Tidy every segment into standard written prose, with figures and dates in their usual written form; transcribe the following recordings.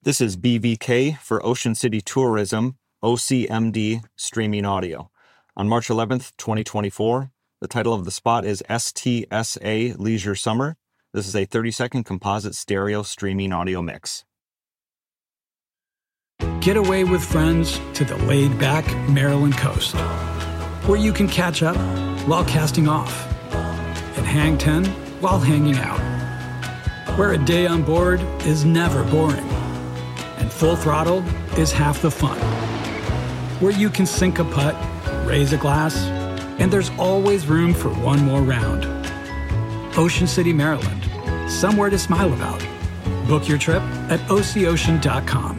This is BVK for Ocean City Tourism, OCMD Streaming Audio. On March 11th, 2024, the title of the spot is STSA Leisure Summer. This is a 30-second composite stereo streaming audio mix. Get away with friends to the laid-back Maryland coast, where you can catch up while casting off and hang 10 while hanging out, where a day on board is never boring and full throttle is half the fun, where you can sink a putt, raise a glass, and there's always room for one more round. Ocean City, Maryland, somewhere to smile about. Book your trip at OCOcean.com.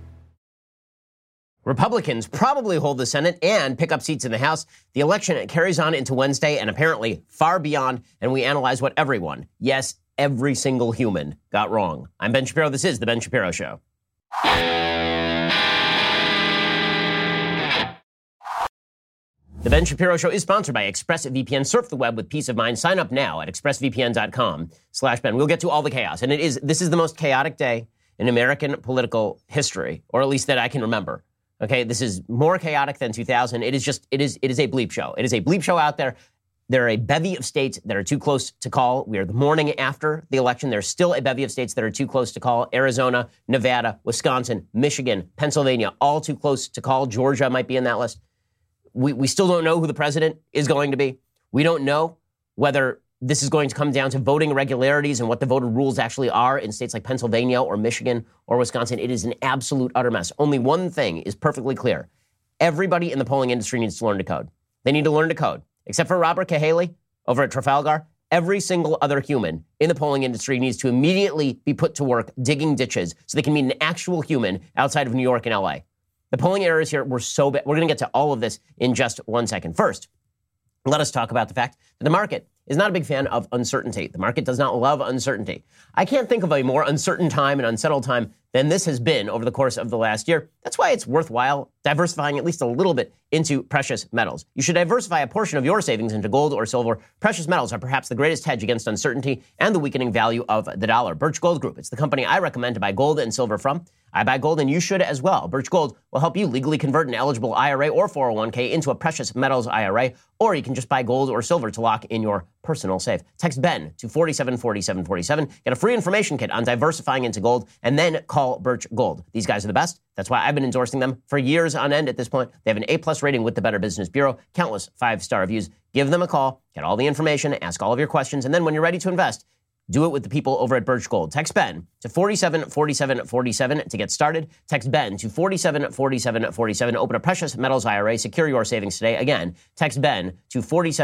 Republicans probably hold the Senate and pick up seats in the House. The election carries on into Wednesday and apparently far beyond, and we analyze what everyone, yes, every single human, got wrong. I'm Ben Shapiro. This is The Ben Shapiro Show. The Ben Shapiro Show is sponsored by ExpressVPN. Surf the web with peace of mind. Sign up now at expressvpn.com/Ben. We'll get to all the chaos. And this is the most chaotic day in American political history, or at least that I can remember. Okay, this is more chaotic than 2000. It is a bleep show. It is a bleep show out there. There are a bevy of states that are too close to call. We are the morning after the election. There's still a bevy of states that are too close to call. Arizona, Nevada, Wisconsin, Michigan, Pennsylvania, all too close to call. Georgia might be in that list. We still don't know who the president is going to be. We don't know whether this is going to come down to voting irregularities and what the voter rules actually are in states like Pennsylvania or Michigan or Wisconsin. It is an absolute utter mess. Only one thing is perfectly clear. Everybody in the polling industry needs to learn to code. They need to learn to code. Except for Robert Cahaly over at Trafalgar, every single other human in the polling industry needs to immediately be put to work digging ditches so they can meet an actual human outside of New York and LA. The polling errors here were so bad. We're going to get to all of this in just 1 second. First, let us talk about the fact that the market is not a big fan of uncertainty. The market does not love uncertainty. I can't think of a more uncertain time and unsettled time than this has been over the course of the last year. That's why it's worthwhile diversifying at least a little bit into precious metals. You should diversify a portion of your savings into gold or silver. Precious metals are perhaps the greatest hedge against uncertainty and the weakening value of the dollar. Birch Gold Group, it's the company I recommend to buy gold and silver from. I buy gold and you should as well. Birch Gold will help you legally convert an eligible IRA or 401k into a precious metals IRA, or you can just buy gold or silver to lock in your personal safe. Text Ben to 474747. Get a free information kit on diversifying into gold, and then call Birch Gold. These guys are the best. That's why I've been endorsing them for years on end at this point. They have an A+ rating with the Better Business Bureau, countless 5-star reviews. Give them a call, get all the information, ask all of your questions, and then when you're ready to invest, do it with the people over at Birch Gold. Text Ben to 474747 to get started. Text Ben to 474747. Open a precious metals IRA. Secure your savings today. Again, text Ben to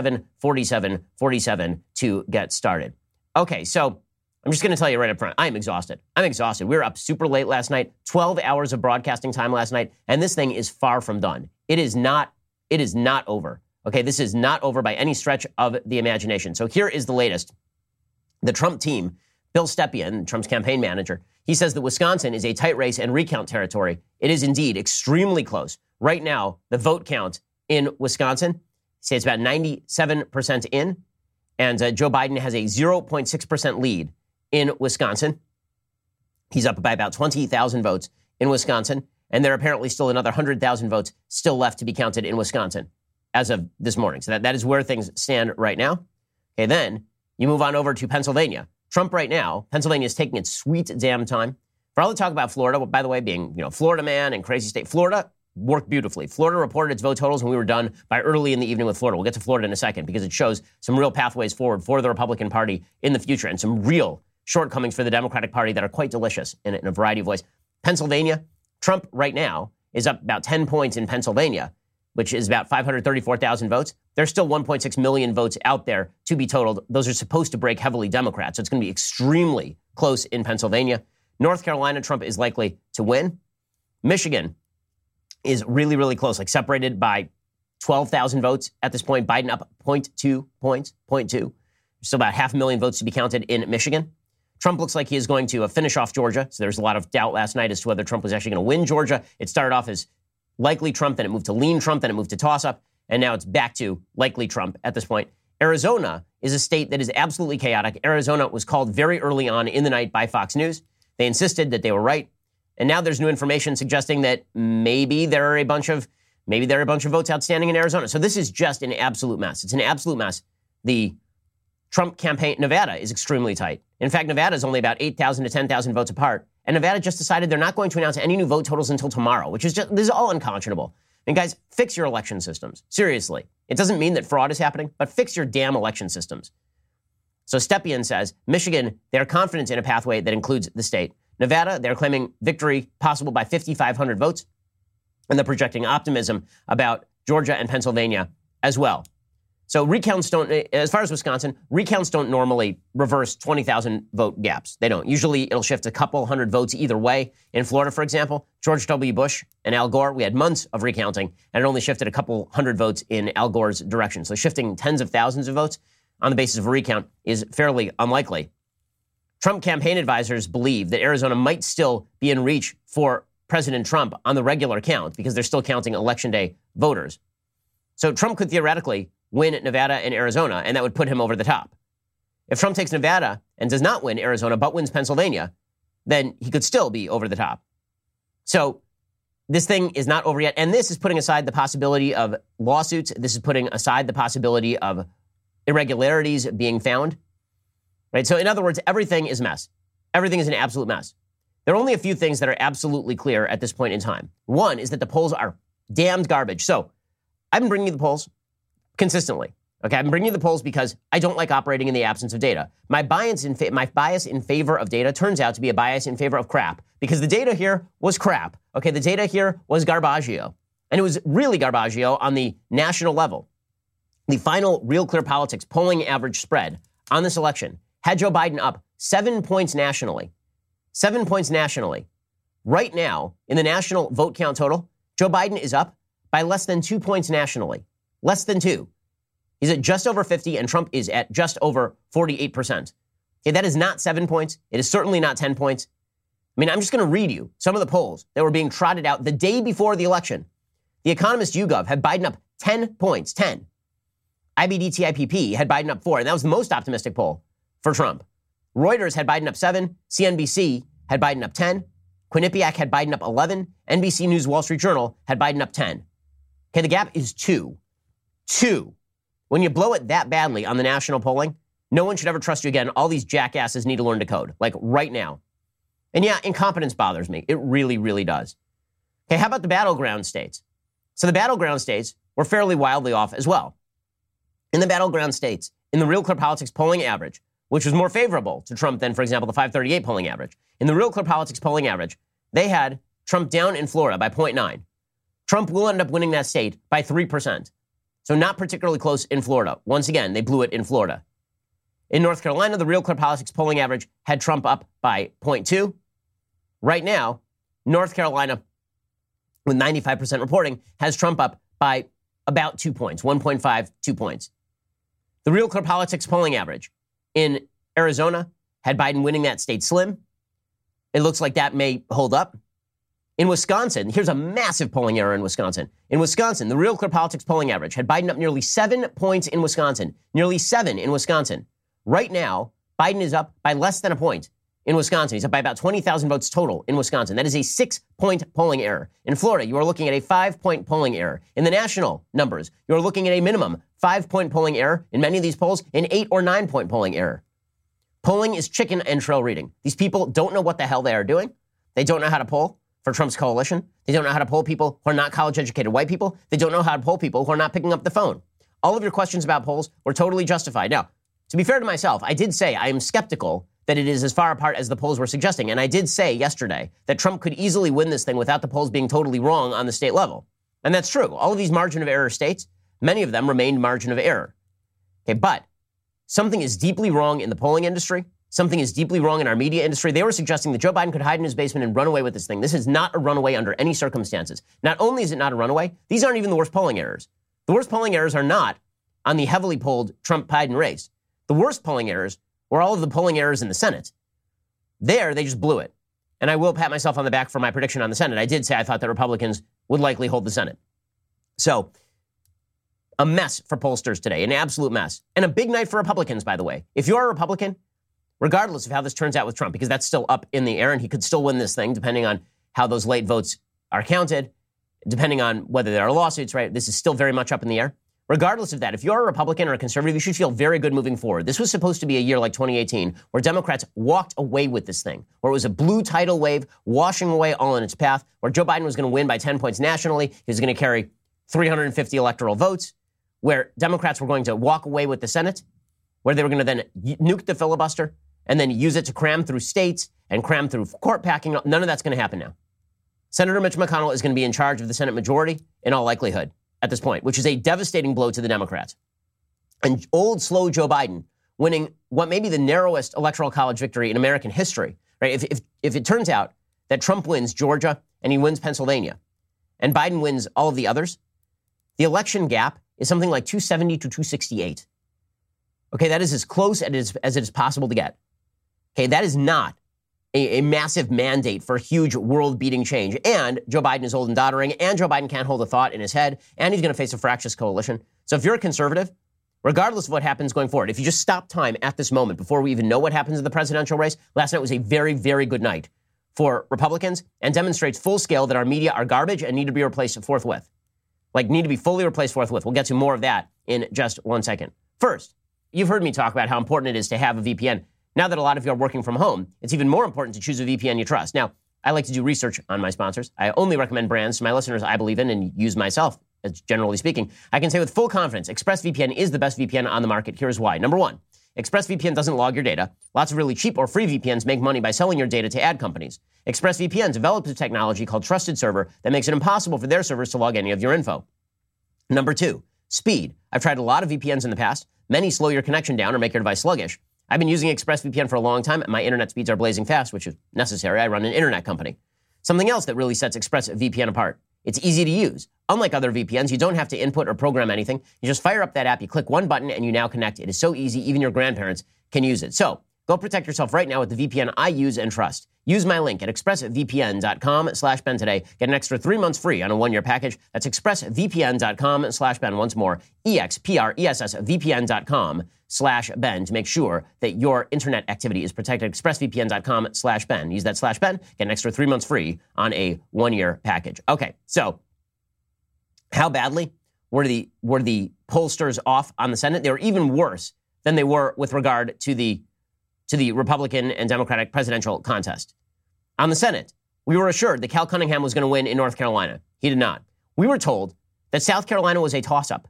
474747 to get started. Okay, so I'm just going to tell you right up front, I'm exhausted. We were up super late last night, 12 hours of broadcasting time last night, and this thing is far from done. It is not over. Okay, this is not over by any stretch of the imagination. So here is the latest. The Trump team, Bill Stepien, Trump's campaign manager, he says that Wisconsin is a tight race and recount territory. It is indeed extremely close. Right now, the vote count in Wisconsin, say it's about 97% in, and Joe Biden has a 0.6% lead in Wisconsin. He's up by about 20,000 votes in Wisconsin, and there are apparently still another 100,000 votes still left to be counted in Wisconsin as of this morning. So that is where things stand right now. Okay, then you move on over to Pennsylvania. Trump right now, Pennsylvania is taking its sweet damn time. For all the talk about Florida, by the way, being, Florida man and crazy state, Florida worked beautifully. Florida reported its vote totals and we were done by early in the evening with Florida. We'll get to Florida in a second because it shows some real pathways forward for the Republican Party in the future and some real shortcomings for the Democratic Party that are quite delicious in a variety of ways. Pennsylvania, Trump right now is up about 10 points in Pennsylvania, which is about 534,000 votes. There's still 1.6 million votes out there to be totaled. Those are supposed to break heavily Democrat, so it's going to be extremely close in Pennsylvania. North Carolina, Trump is likely to win. Michigan is really, really close, like separated by 12,000 votes at this point. Biden up 0.2 points, 0.2. There's still about 500,000 votes to be counted in Michigan. Trump looks like he is going to finish off Georgia, so there's a lot of doubt last night as to whether Trump was actually going to win Georgia. It started off as likely Trump, then it moved to lean Trump, then it moved to toss-up, and now it's back to likely Trump at this point. Arizona is a state that is absolutely chaotic. Arizona was called very early on in the night by Fox News. They insisted that they were right. And now there's new information suggesting that maybe there are a bunch of votes outstanding in Arizona. So this is just an absolute mess. It's an absolute mess. The Trump campaign, Nevada is extremely tight. In fact, Nevada is only about 8,000 to 10,000 votes apart. And Nevada just decided they're not going to announce any new vote totals until tomorrow, which is this is all unconscionable. And guys, fix your election systems. Seriously. It doesn't mean that fraud is happening, but fix your damn election systems. So Stepien says, Michigan, they're confident in a pathway that includes the state. Nevada, they're claiming victory possible by 5,500 votes. And they're projecting optimism about Georgia and Pennsylvania as well. So recounts don't, as far as Wisconsin, recounts don't normally reverse 20,000 vote gaps. They don't. Usually it'll shift a couple hundred votes either way. In Florida, for example, George W. Bush and Al Gore, we had months of recounting, and it only shifted a couple hundred votes in Al Gore's direction. So shifting tens of thousands of votes on the basis of a recount is fairly unlikely. Trump campaign advisors believe that Arizona might still be in reach for President Trump on the regular count because they're still counting Election Day voters. So Trump could theoretically win Nevada and Arizona, and that would put him over the top. If Trump takes Nevada and does not win Arizona but wins Pennsylvania, then he could still be over the top. So this thing is not over yet, and this is putting aside the possibility of lawsuits. This is putting aside the possibility of irregularities being found. Right? So in other words, everything is a mess. Everything is an absolute mess. There are only a few things that are absolutely clear at this point in time. One is that the polls are damned garbage. So I've been bringing you the polls consistently. Okay, I'm bringing you the polls because I don't like operating in the absence of data. My bias in favor of data turns out to be a bias in favor of crap because the data here was crap. Okay, the data here was garbaggio. And it was really garbaggio on the national level. The final Real Clear Politics polling average spread on this election had Joe Biden up 7 points nationally. 7 points nationally. Right now, in the national vote count total, Joe Biden is up by less than 2 points nationally. Less than 2. He's at just over 50, and Trump is at just over 48%. Okay, that is not 7 points. It is certainly not 10 points. I mean, I'm just going to read you some of the polls that were being trotted out the day before the election. The Economist YouGov had Biden up 10 points, 10. IBD-TIPP had Biden up 4, and that was the most optimistic poll for Trump. Reuters had Biden up 7. CNBC had Biden up 10. Quinnipiac had Biden up 11. NBC News Wall Street Journal had Biden up 10. Okay, the gap is 2. 2. When you blow it that badly on the national polling, no one should ever trust you again. All these jackasses need to learn to code, like right now. And yeah, incompetence bothers me. It really, really does. Okay, how about the battleground states? So the battleground states were fairly wildly off as well. In the battleground states, in the Real Clear Politics polling average, which was more favorable to Trump than, for example, the 538 polling average. In the Real Clear Politics polling average, they had Trump down in Florida by 0.9. Trump will end up winning that state by 3%. So not particularly close in Florida. Once again, they blew it in Florida. In North Carolina, the Real Clear Politics polling average had Trump up by 0.2. Right now, North Carolina, with 95% reporting, has Trump up by about 2 points, 1.5, 2 points. The Real Clear Politics polling average in Arizona had Biden winning that state slim. It looks like that may hold up. In Wisconsin, here's a massive polling error in Wisconsin. In Wisconsin, the Real Clear Politics polling average had Biden up nearly 7 points in Wisconsin. Nearly 7 in Wisconsin. Right now, Biden is up by less than a point in Wisconsin. He's up by about 20,000 votes total in Wisconsin. That is a 6-point polling error. In Florida, you are looking at a 5-point polling error. In the national numbers, you are looking at a minimum 5-point polling error. In many of these polls, an 8 or 9-point polling error. Polling is chicken and trail reading. These people don't know what the hell they are doing. They don't know how to poll for Trump's coalition. They don't know how to poll people who are not college-educated white people. They don't know how to poll people who are not picking up the phone. All of your questions about polls were totally justified. Now, to be fair to myself, I did say I am skeptical that it is as far apart as the polls were suggesting. And I did say yesterday that Trump could easily win this thing without the polls being totally wrong on the state level. And that's true. All of these margin of error states, many of them remained margin of error. Okay, but something is deeply wrong in the polling industry. Something is deeply wrong in our media industry. They were suggesting that Joe Biden could hide in his basement and run away with this thing. This is not a runaway under any circumstances. Not only is it not a runaway, these aren't even the worst polling errors. The worst polling errors are not on the heavily polled Trump-Biden race. The worst polling errors were all of the polling errors in the Senate. There, they just blew it. And I will pat myself on the back for my prediction on the Senate. I did say I thought that Republicans would likely hold the Senate. So, a mess for pollsters today, an absolute mess. And a big night for Republicans, by the way. If you're a Republican, regardless of how this turns out with Trump, because that's still up in the air and he could still win this thing depending on how those late votes are counted, depending on whether there are lawsuits, right? This is still very much up in the air. Regardless of that, if you're a Republican or a conservative, you should feel very good moving forward. This was supposed to be a year like 2018 where Democrats walked away with this thing, where it was a blue tidal wave washing away all in its path, where Joe Biden was going to win by 10 points nationally. He was going to carry 350 electoral votes, where Democrats were going to walk away with the Senate, where they were going to then nuke the filibuster and then use it to cram through states and cram through court packing. None of that's going to happen now. Senator Mitch McConnell is going to be in charge of the Senate majority in all likelihood at this point, which is a devastating blow to the Democrats. And old, slow Joe Biden winning what may be the narrowest electoral college victory in American history, right? If it turns out that Trump wins Georgia and he wins Pennsylvania and Biden wins all of the others, the election gap is something like 270 to 268. Okay, that is as close as it is possible to get. Okay, that is not a massive mandate for huge world-beating change. And Joe Biden is old and doddering, and Joe Biden can't hold a thought in his head, and he's going to face a fractious coalition. So if you're a conservative, regardless of what happens going forward, if you just stop time at this moment before we even know what happens in the presidential race, last night was a very, very good night for Republicans and demonstrates full scale that our media are garbage and need to be replaced forthwith. Need to be fully replaced forthwith. We'll get to more of that in just 1 second. First, you've heard me talk about how important it is to have a VPN. Now that a lot of you are working from home, it's even more important to choose a VPN you trust. Now, I like to do research on my sponsors. I only recommend brands to my listeners I believe in and use myself, as generally speaking. I can say with full confidence, ExpressVPN is the best VPN on the market. Here's why. Number one, ExpressVPN doesn't log your data. Lots of really cheap or free VPNs make money by selling your data to ad companies. ExpressVPN developed a technology called Trusted Server that makes it impossible for their servers to log any of your info. Number two, speed. I've tried a lot of VPNs in the past. Many slow your connection down or make your device sluggish. I've been using ExpressVPN for a long time, and my internet speeds are blazing fast, which is necessary. I run an internet company. Something else that really sets ExpressVPN apart. It's easy to use. Unlike other VPNs, you don't have to input or program anything. You just fire up that app, you click one button, and you now connect. It is so easy, even your grandparents can use it. So, go protect yourself right now with the VPN I use and trust. Use my link at expressvpn.com/Ben today. Get an extra 3 months free on a 1-year package. That's expressvpn.com/Ben. Once more, expressvpn.com/Ben to make sure that your internet activity is protected. expressvpn.com/Ben. Use that /Ben. Get an extra 3 months free on a 1-year package. Okay, so how badly were the pollsters off on the Senate? They were even worse than they were with regard to the Republican and Democratic presidential contest. On the Senate, we were assured that Cal Cunningham was going to win in North Carolina. He did not. We were told that South Carolina was a toss-up.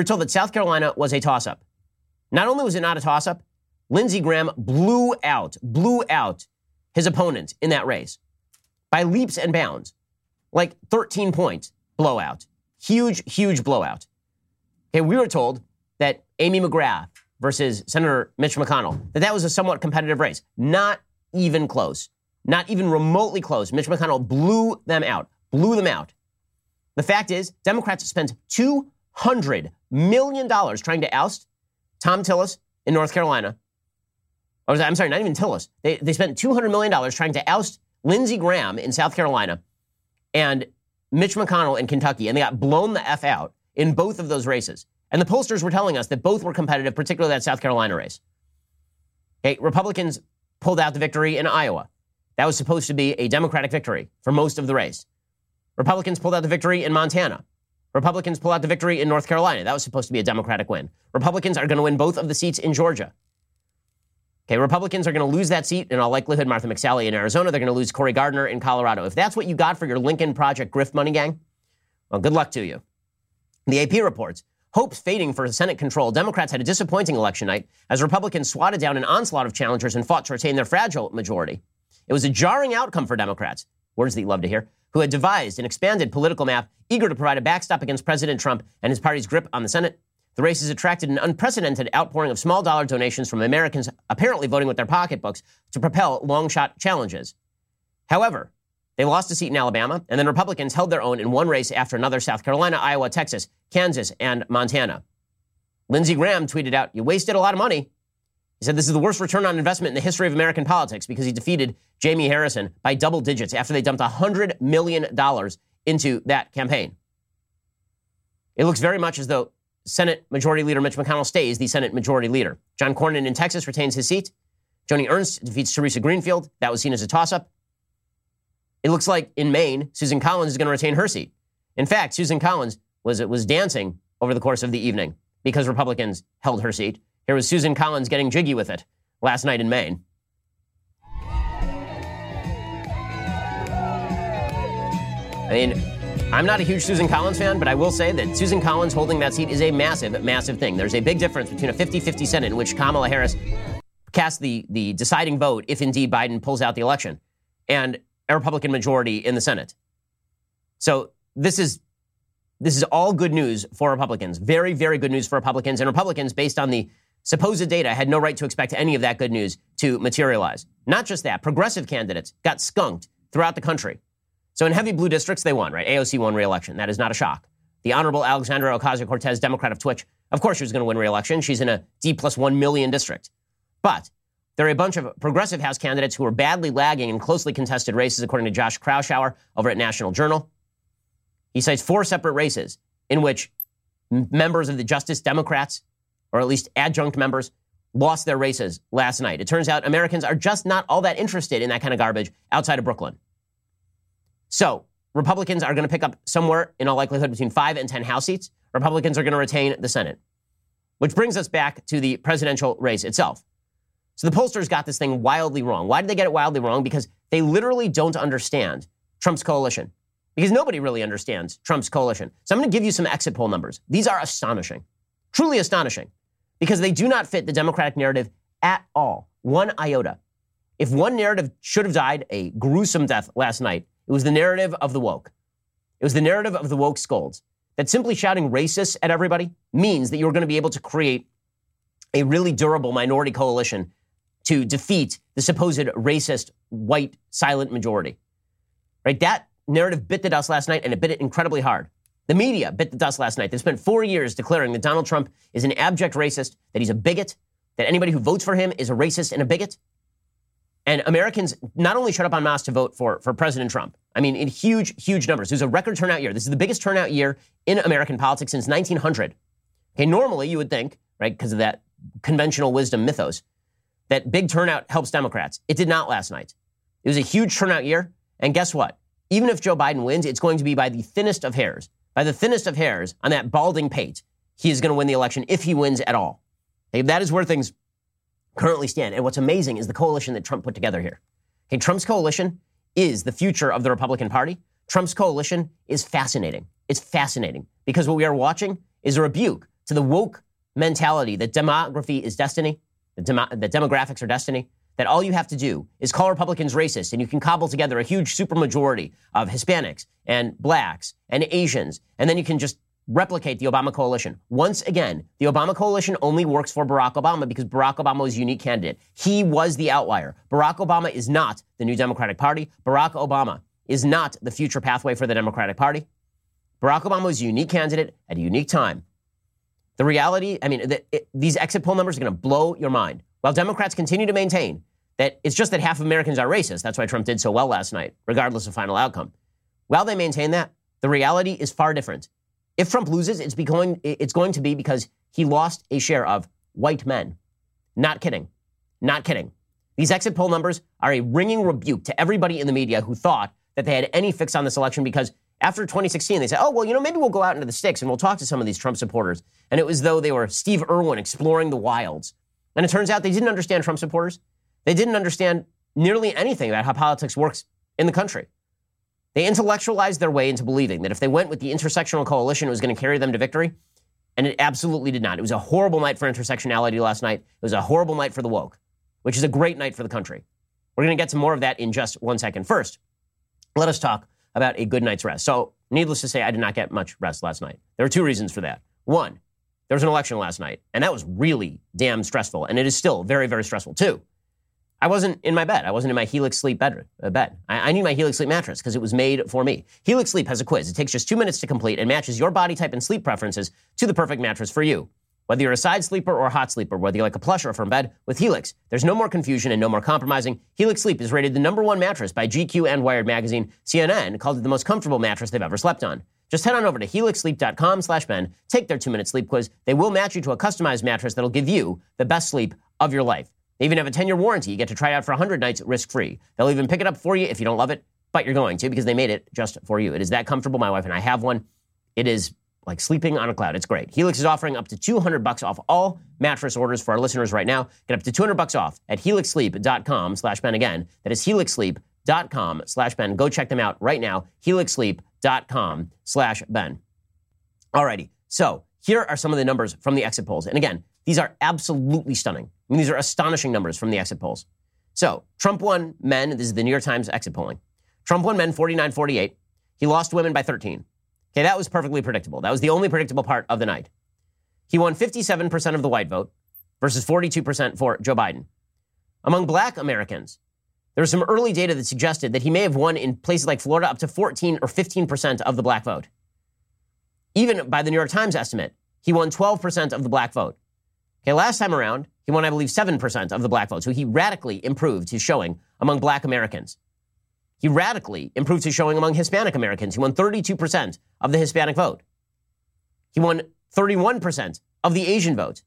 Not only was it not a toss-up, Lindsey Graham blew out his opponent in that race by leaps and bounds, like 13-point blowout. Huge blowout. Okay, we were told that Amy McGrath versus Senator Mitch McConnell, that was a somewhat competitive race. Not even close. Not even remotely close. Mitch McConnell blew them out. The fact is, Democrats spent $200 million trying to oust Tom Tillis in North Carolina. I'm sorry, not even Tillis. They spent $200 million trying to oust Lindsey Graham in South Carolina and Mitch McConnell in Kentucky, and they got blown the F out in both of those races. And the pollsters were telling us that both were competitive, particularly that South Carolina race. Okay, Republicans pulled out the victory in Iowa. That was supposed to be a Democratic victory for most of the race. Republicans pulled out the victory in Montana. Republicans pulled out the victory in North Carolina. That was supposed to be a Democratic win. Republicans are going to win both of the seats in Georgia. Okay, Republicans are going to lose that seat, in all likelihood, Martha McSally in Arizona. They're going to lose Cory Gardner in Colorado. If that's what you got for your Lincoln Project grift money gang, well, good luck to you. The AP reports, hopes fading for Senate control. Democrats had a disappointing election night as Republicans swatted down an onslaught of challengers and fought to retain their fragile majority. It was a jarring outcome for Democrats, words that you love to hear, who had devised an expanded political map eager to provide a backstop against President Trump and his party's grip on the Senate. The race has attracted an unprecedented outpouring of small dollar donations from Americans apparently voting with their pocketbooks to propel long-shot challenges. However, they lost a seat in Alabama, and then Republicans held their own in one race after another: South Carolina, Iowa, Texas, Kansas, and Montana. Lindsey Graham tweeted out, "You wasted a lot of money." He said this is the worst return on investment in the history of American politics because he defeated Jamie Harrison by double digits after they dumped $100 million into that campaign. It looks very much as though Senate Majority Leader Mitch McConnell stays the Senate Majority Leader. John Cornyn in Texas retains his seat. Joni Ernst defeats Teresa Greenfield. That was seen as a toss-up. it looks like in Maine, Susan Collins is going to retain her seat. In fact, Susan Collins was dancing over the course of the evening because Republicans held her seat. Here was Susan Collins getting jiggy with it last night in Maine. I mean, I'm not a huge Susan Collins fan, but I will say that Susan Collins holding that seat is a massive, massive thing. There's a big difference between a 50-50 Senate in which Kamala Harris casts the deciding vote if indeed Biden pulls out the election, and a Republican majority in the Senate. So this is all good news for Republicans. Very, very good news for Republicans. And Republicans, based on the supposed data, had no right to expect any of that good news to materialize. Not just that, progressive candidates got skunked throughout the country. So in heavy blue districts, they won, right? AOC won re-election. That is not a shock. The Honorable Alexandra Ocasio-Cortez, Democrat of Twitch, of course she was going to win re-election. She's in a D+1 million district. But there are a bunch of progressive House candidates who are badly lagging in closely contested races, according to Josh Kraushaar over at National Journal. He cites 4 separate races in which members of the Justice Democrats, or at least adjunct members, lost their races last night. It turns out Americans are just not all that interested in that kind of garbage outside of Brooklyn. So Republicans are going to pick up somewhere, in all likelihood, between 5 and 10 House seats. Republicans are going to retain the Senate. Which brings us back to the presidential race itself. So the pollsters got this thing wildly wrong. Why did they get it wildly wrong? Because they literally don't understand Trump's coalition. Because nobody really understands Trump's coalition. So I'm going to give you some exit poll numbers. These are astonishing. Truly astonishing. Because they do not fit the Democratic narrative at all. One iota. If one narrative should have died a gruesome death last night, it was the narrative of the woke. It was the narrative of the woke scolds. That simply shouting racist at everybody means that you're going to be able to create a really durable minority coalition to defeat the supposed racist, white, silent majority. Right? That narrative bit the dust last night, and it bit it incredibly hard. The media bit the dust last night. They spent 4 years declaring that Donald Trump is an abject racist, that he's a bigot, that anybody who votes for him is a racist and a bigot. And Americans not only showed up en masse to vote for President Trump, I mean, in huge, huge numbers. It was a record turnout year. This is the biggest turnout year in American politics since 1900. Okay, normally you would think, right, because of that conventional wisdom mythos, that big turnout helps Democrats. It did not last night. It was a huge turnout year. And guess what? Even if Joe Biden wins, it's going to be by the thinnest of hairs. By the thinnest of hairs on that balding pate, he is going to win the election if he wins at all. Okay, that is where things currently stand. And what's amazing is the coalition that Trump put together here. Okay, Trump's coalition is the future of the Republican Party. Trump's coalition is fascinating. It's fascinating because what we are watching is a rebuke to the woke mentality that demography is destiny, that demographics are destiny, that all you have to do is call Republicans racist and you can cobble together a huge supermajority of Hispanics and blacks and Asians, and then you can just replicate the Obama coalition. Once again, the Obama coalition only works for Barack Obama because Barack Obama was a unique candidate. He was the outlier. Barack Obama is not the new Democratic Party. Barack Obama is not the future pathway for the Democratic Party. Barack Obama was a unique candidate at a unique time. The reality, I mean, these exit poll numbers are going to blow your mind. While Democrats continue to maintain that it's just that half of Americans are racist, that's why Trump did so well last night, regardless of final outcome. While they maintain that, the reality is far different. If Trump loses, it's going to be because he lost a share of white men. Not kidding. Not kidding. These exit poll numbers are a ringing rebuke to everybody in the media who thought that they had any fix on this election because after 2016, they said, oh, well, maybe we'll go out into the sticks and we'll talk to some of these Trump supporters. And it was as though they were Steve Irwin exploring the wilds. And it turns out they didn't understand Trump supporters. They didn't understand nearly anything about how politics works in the country. They intellectualized their way into believing that if they went with the intersectional coalition, it was going to carry them to victory. And it absolutely did not. It was a horrible night for intersectionality last night. It was a horrible night for the woke, which is a great night for the country. We're going to get to more of that in just 1 second. First, let us talk about a good night's rest. So, needless to say, I did not get much rest last night. There are 2 reasons for that. One, there was an election last night, and that was really damn stressful, and it is still very, very stressful. 2, I wasn't in my bed. I wasn't in my Helix Sleep bed. I need my Helix Sleep mattress because it was made for me. Helix Sleep has a quiz. It takes just 2 minutes to complete and matches your body type and sleep preferences to the perfect mattress for you. Whether you're a side sleeper or a hot sleeper, whether you like a plush or a firm bed, with Helix, there's no more confusion and no more compromising. Helix Sleep is rated the #1 mattress by GQ and Wired Magazine. CNN called it the most comfortable mattress they've ever slept on. Just head on over to helixsleep.com/Ben, take their 2-minute sleep quiz. They will match you to a customized mattress that'll give you the best sleep of your life. They even have a 10-year warranty. You get to try it out for 100 nights risk-free. They'll even pick it up for you if you don't love it. but you're going to because they made it just for you. It is that comfortable. My wife and I have one. It is like sleeping on a cloud. It's great. Helix is offering up to $200 off all mattress orders for our listeners right now. Get up to $200 off at helixsleep.com/Ben. Again, that is helixsleep.com/Ben. Go check them out right now. helixsleep.com/Ben. Alrighty. So here are some of the numbers from the exit polls. And again, these are absolutely stunning. I mean, these are astonishing numbers from the exit polls. So Trump won men. This is the New York Times exit polling. Trump won men 49-48. He lost women by 13. Okay, that was perfectly predictable. That was the only predictable part of the night. He won 57% of the white vote versus 42% for Joe Biden. Among black Americans, there was some early data that suggested that he may have won in places like Florida up to 14 or 15% of the black vote. Even by the New York Times estimate, he won 12% of the black vote. Okay, last time around, he won, I believe, 7% of the black vote. So he radically improved his showing among black Americans. He radically improved his showing among Hispanic Americans. He won 32% of the Hispanic vote. He won 31% of the Asian vote.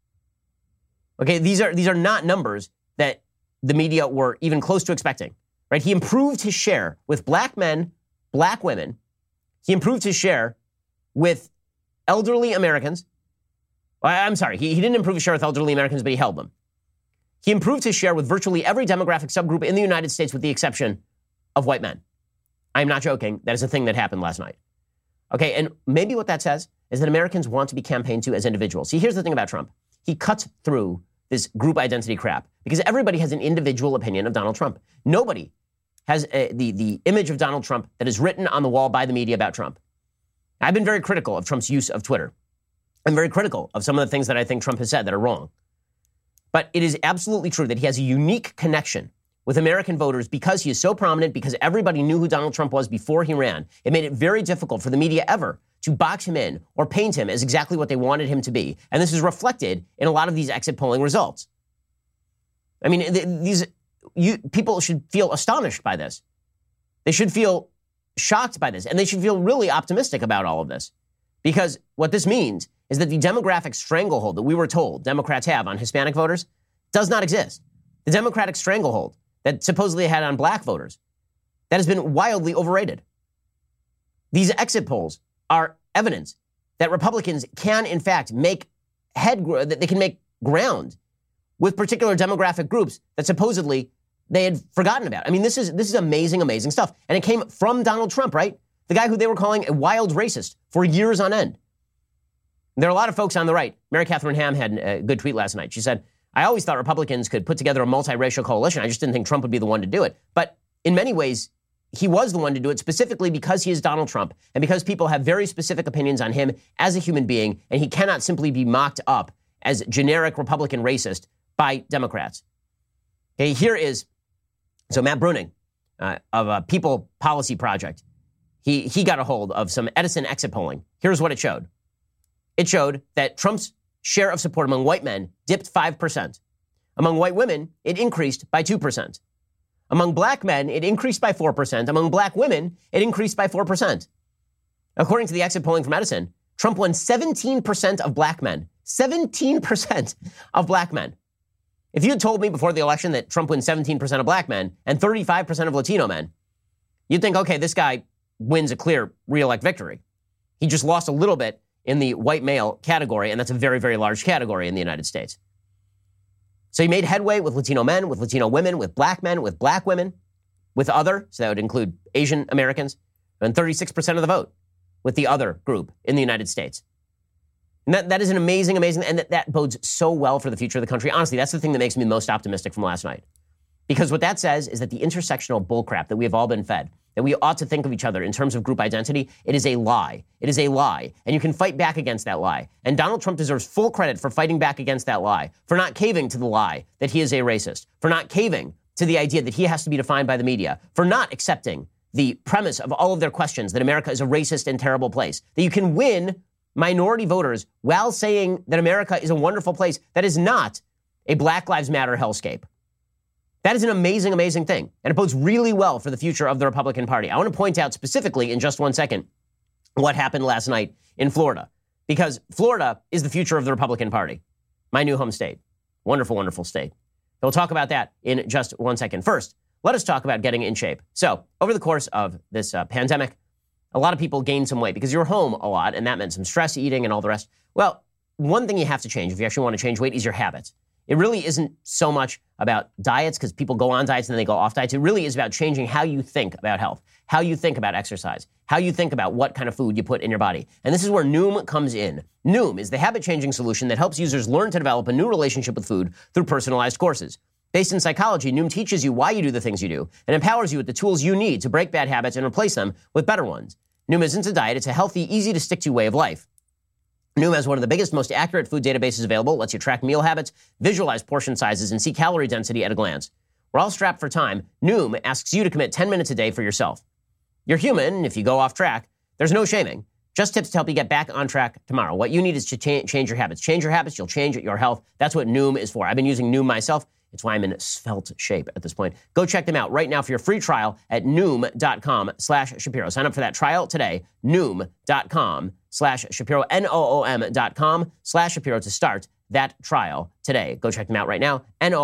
Okay, these are not numbers that the media were even close to expecting, right? He improved his share with black men, black women. He improved his share with elderly Americans. I'm sorry, he didn't improve his share with elderly Americans, but he held them. He improved his share with virtually every demographic subgroup in the United States with the exception of white men. I'm not joking. That is a thing that happened last night. Okay, and maybe what that says is that Americans want to be campaigned to as individuals. See, here's the thing about Trump. He cuts through this group identity crap because everybody has an individual opinion of Donald Trump. Nobody has the image of Donald Trump that is written on the wall by the media about Trump. I've been very critical of Trump's use of Twitter. I'm very critical of some of the things that I think Trump has said that are wrong. But it is absolutely true that he has a unique connection with American voters because he is so prominent, because everybody knew who Donald Trump was before he ran. It made it very difficult for the media ever to box him in or paint him as exactly what they wanted him to be. And this is reflected in a lot of these exit polling results. I mean, people should feel astonished by this. They should feel shocked by this, and they should feel really optimistic about all of this. Because what this means is that the demographic stranglehold that we were told Democrats have on Hispanic voters does not exist. The Democratic stranglehold that supposedly they had on black voters, that has been wildly overrated. These exit polls are evidence that Republicans can, in fact, that they can make ground with particular demographic groups that supposedly they had forgotten about. I mean, this is amazing, amazing stuff. And it came from Donald Trump, right? The guy who they were calling a wild racist for years on end. There are a lot of folks on the right. Mary Catherine Ham had a good tweet last night. She said, I always thought Republicans could put together a multiracial coalition. I just didn't think Trump would be the one to do it. But in many ways, he was the one to do it specifically because he is Donald Trump and because people have very specific opinions on him as a human being, and he cannot simply be mocked up as generic Republican racist by Democrats. Okay, so Matt Bruning of a People Policy Project, he got a hold of some Edison exit polling. Here's what it showed. It showed that Trump's share of support among white men dipped 5%. Among white women, it increased by 2%. Among black men, it increased by 4%. Among black women, it increased by 4%. According to the exit polling from Edison, Trump won 17% of black men. 17% of black men. If you had told me before the election that Trump wins 17% of black men and 35% of Latino men, you'd think, okay, this guy wins a clear re-elect victory. He just lost a little bit in the white male category, and that's a very, very large category in the United States. So he made headway with Latino men, with Latino women, with black men, with black women, with other, so that would include Asian Americans, and 36% of the vote with the other group in the United States. And that is an amazing, and that bodes so well for the future of the country. Honestly, that's the thing that makes me most optimistic from last night. Because what that says is that the intersectional bullcrap that we have all been fed, that we ought to think of each other in terms of group identity, it is a lie. It is a lie. And you can fight back against that lie. And Donald Trump deserves full credit for fighting back against that lie, for not caving to the lie that he is a racist, for not caving to the idea that he has to be defined by the media, for not accepting the premise of all of their questions that America is a racist and terrible place, that you can win minority voters while saying that America is a wonderful place that is not a Black Lives Matter hellscape. That is an amazing, amazing thing. And it bodes really well for the future of the Republican Party. I want to point out specifically in just one second what happened last night in Florida. Because Florida is the future of the Republican Party. My new home state. Wonderful, wonderful state. We'll talk about that in just one second. First, let us talk about getting in shape. So over the course of this pandemic, a lot of people gained some weight because you were home a lot, and that meant some stress eating and all the rest. Well, one thing you have to change if you actually want to change weight is your habits. It really isn't so much about diets, because people go on diets and then they go off diets. It really is about changing how you think about health, how you think about exercise, how you think about what kind of food you put in your body. And this is where Noom comes in. Noom is the habit-changing solution that helps users learn to develop a new relationship with food through personalized courses. Based in psychology, Noom teaches you why you do the things you do and empowers you with the tools you need to break bad habits and replace them with better ones. Noom isn't a diet, it's a healthy, easy-to-stick-to way of life. Noom has one of the biggest, most accurate food databases available, lets you track meal habits, visualize portion sizes, and see calorie density at a glance. We're all strapped for time. Noom asks you to commit 10 minutes a day for yourself. You're human. If you go off track, there's no shaming. Just tips to help you get back on track tomorrow. What you need is to change your habits. Change your habits, you'll change your health. That's what Noom is for. I've been using Noom myself. It's why I'm in svelte shape at this point. Go check them out right now for your free trial at Noom.com/Shapiro. Sign up for that trial today. Noom.com/Shapiro. NOOM.com/Shapiro to start that trial today. Go check them out right now.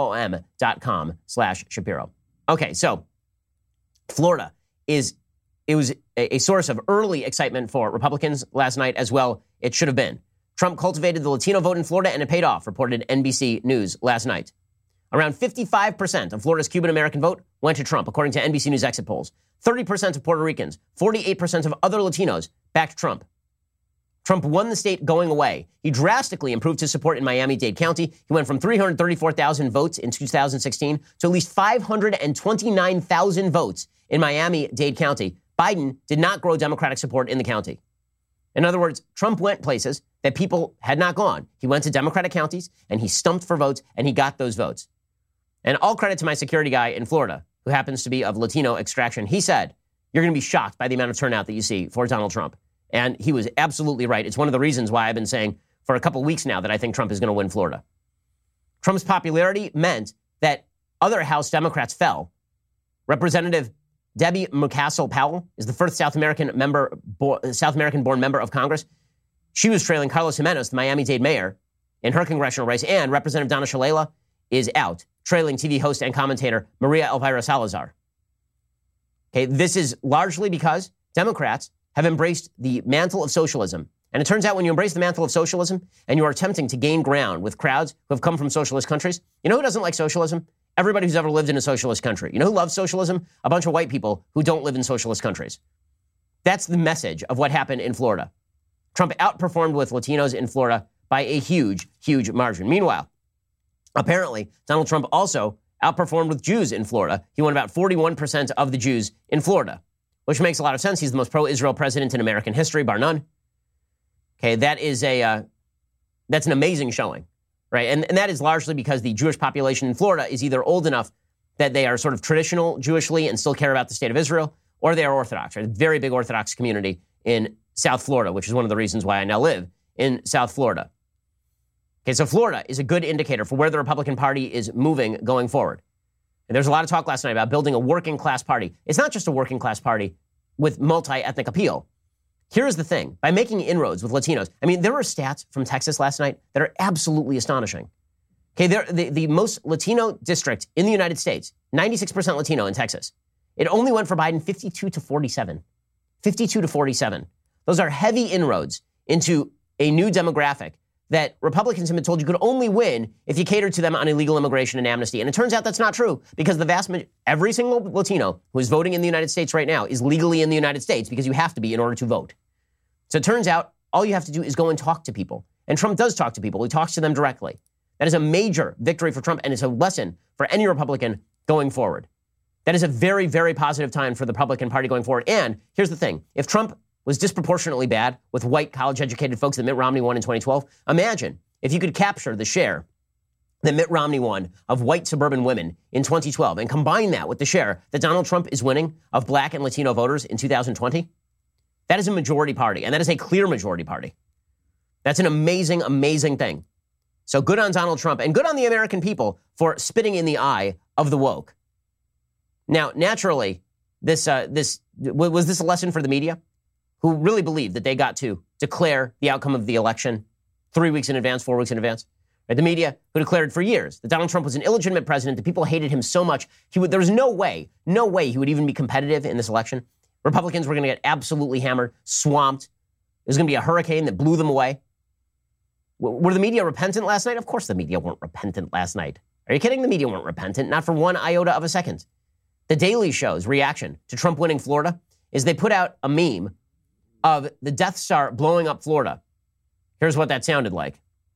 NOOM.com/Shapiro. Okay, so Florida was a source of early excitement for Republicans last night as well. It should have been. Trump cultivated the Latino vote in Florida and it paid off, reported NBC News last night. Around 55% of Florida's Cuban-American vote went to Trump, according to NBC News exit polls. 30% of Puerto Ricans, 48% of other Latinos backed Trump. Trump won the state going away. He drastically improved his support in Miami-Dade County. He went from 334,000 votes in 2016 to at least 529,000 votes in Miami-Dade County. Biden did not grow Democratic support in the county. In other words, Trump went places that people had not gone. He went to Democratic counties, and he stumped for votes, and he got those votes. And all credit to my security guy in Florida, who happens to be of Latino extraction. He said, you're going to be shocked by the amount of turnout that you see for Donald Trump. And he was absolutely right. It's one of the reasons why I've been saying for a couple weeks now that I think Trump is going to win Florida. Trump's popularity meant that other House Democrats fell. Representative Debbie Mukasey Powell is the first South American-born member of Congress. She was trailing Carlos Jimenez, the Miami-Dade mayor, in her congressional race. And Representative Donna Shalala is out, trailing TV host and commentator Maria Elvira Salazar. Okay, this is largely because Democrats have embraced the mantle of socialism. And it turns out when you embrace the mantle of socialism and you are attempting to gain ground with crowds who have come from socialist countries, you know who doesn't like socialism? Everybody who's ever lived in a socialist country. You know who loves socialism? A bunch of white people who don't live in socialist countries. That's the message of what happened in Florida. Trump outperformed with Latinos in Florida by a huge, huge margin. Meanwhile, apparently, Donald Trump also outperformed with Jews in Florida. He won about 41% of the Jews in Florida, which makes a lot of sense. He's the most pro-Israel president in American history, bar none. Okay, that's an amazing showing, right? And that is largely because the Jewish population in Florida is either old enough that they are sort of traditional Jewishly and still care about the state of Israel, or they are Orthodox, right? A very big Orthodox community in South Florida, which is one of the reasons why I now live in South Florida. Okay, so Florida is a good indicator for where the Republican Party is moving going forward. And there's a lot of talk last night about building a working class party. It's not just a working class party with multi-ethnic appeal. Here's the thing. By making inroads with Latinos, I mean, there were stats from Texas last night that are absolutely astonishing. Okay, the most Latino district in the United States, 96% Latino in Texas. It only went for Biden 52 to 47. 52 to 47. Those are heavy inroads into a new demographic that Republicans have been told you could only win if you catered to them on illegal immigration and amnesty. And it turns out that's not true, because every single Latino who is voting in the United States right now is legally in the United States, because you have to be in order to vote. So it turns out all you have to do is go and talk to people. And Trump does talk to people. He talks to them directly. That is a major victory for Trump, and it's a lesson for any Republican going forward. That is a very, very positive time for the Republican Party going forward. And here's the thing. If Trump was disproportionately bad with white college-educated folks that Mitt Romney won in 2012, imagine if you could capture the share that Mitt Romney won of white suburban women in 2012 and combine that with the share that Donald Trump is winning of black and Latino voters in 2020. That is a majority party, and that is a clear majority party. That's an amazing, amazing thing. So good on Donald Trump, and good on the American people for spitting in the eye of the woke. Now, naturally, was this a lesson for the media, who really believed that they got to declare the outcome of the election 3 weeks in advance, 4 weeks in advance? Right? The media who declared for years that Donald Trump was an illegitimate president, that people hated him so much, there was no way he would even be competitive in this election. Republicans were going to get absolutely hammered, swamped. It was going to be a hurricane that blew them away. Were the media repentant last night? Of course the media weren't repentant last night. Are you kidding? The media weren't repentant, not for one iota of a second. The Daily Show's reaction to Trump winning Florida is they put out a meme of the Death Star blowing up Florida. Here's what that sounded like.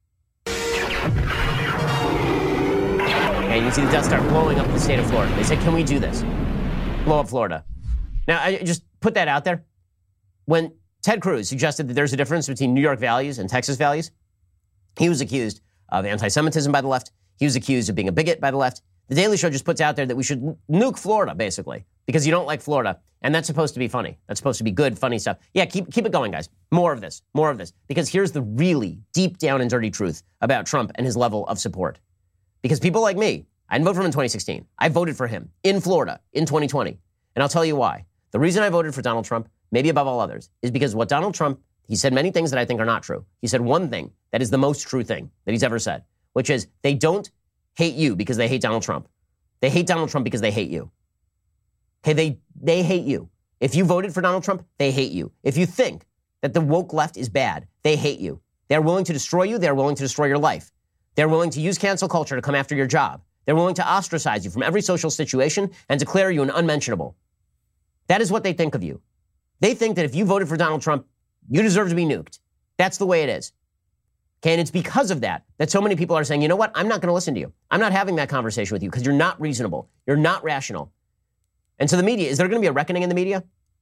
And you see the Death Star blowing up the state of Florida. They said, can we do this? Blow up Florida. Now, I just put that out there. When Ted Cruz suggested that there's a difference between New York values and Texas values, he was accused of anti-Semitism by the left. He was accused of being a bigot by the left. The Daily Show just puts out there that we should nuke Florida, basically, because you don't like Florida. And that's supposed to be funny. That's supposed to be good, funny stuff. Yeah, keep it going, guys. More of this. Because here's the really deep down and dirty truth about Trump and his level of support. Because people like me, I didn't vote for him in 2016. I voted for him in Florida in 2020. And I'll tell you why. The reason I voted for Donald Trump, maybe above all others, is because what Donald Trump, he said many things that I think are not true. He said one thing that is the most true thing that he's ever said, which is they don't hate you because they hate Donald Trump. They hate Donald Trump because they hate you. Okay, they hate you. If you voted for Donald Trump, they hate you. If you think that the woke left is bad, they hate you. They're willing to destroy you. They're willing to destroy your life. They're willing to use cancel culture to come after your job. They're willing to ostracize you from every social situation and declare you an unmentionable. That is what they think of you. They think that if you voted for Donald Trump, you deserve to be nuked. That's the way it is. Okay, and it's because of that so many people are saying, you know what, I'm not going to listen to you. I'm not having that conversation with you because you're not reasonable. You're not rational. And so the media, is there going to be a reckoning in the media?